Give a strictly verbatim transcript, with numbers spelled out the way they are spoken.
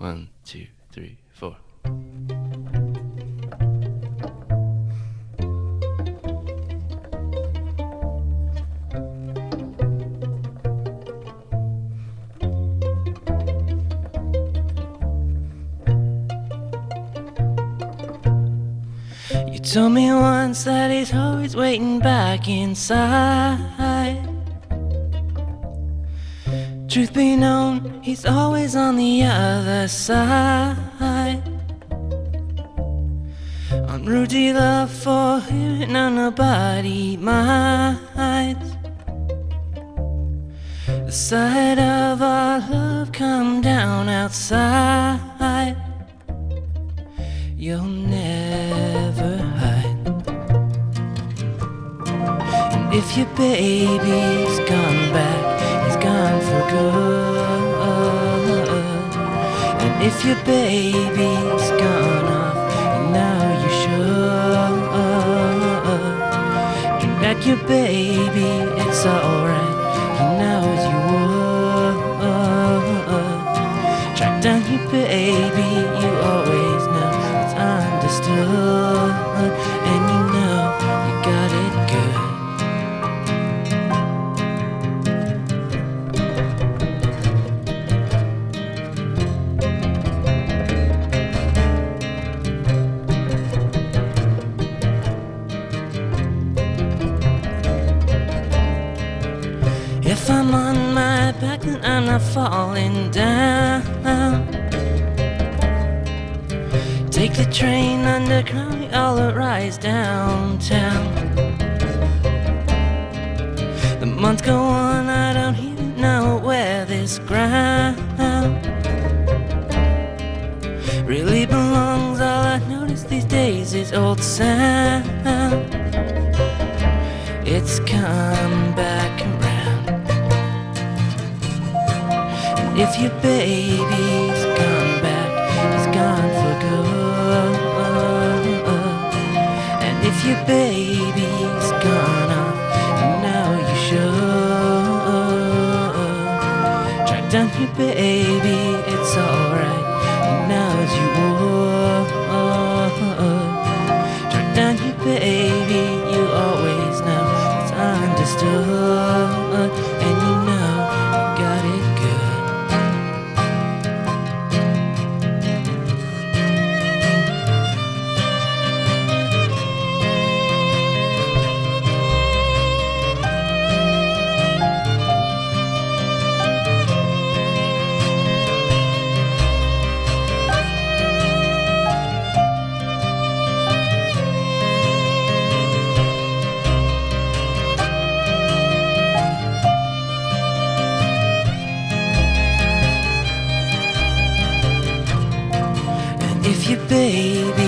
One, two, three, four. You told me once that he's always waiting back inside. Truth be known, he's always on the other side. En route to love for him, now nobody minds. The sight of our love come down outside. You'll never hide. And if your baby's gone back, he's gone for good. And if your baby's gone off, and now you should bring back your baby, it's alright, he knows you would. Track down your baby, you always know it's understood, and you know you got it good. If I'm on my back, then I'm not falling down. Take the train underground, we all rise downtown. The months go on, I don't even know where this ground really belongs. All I notice these days is old sound. It's come back around. And if your baby's gone back, he's gone for good. And if your baby's gone off, and now you should track down your baby, it's alright, he knows you would. Track down your baby, you always know it's understood, and you know you got it good. If your baby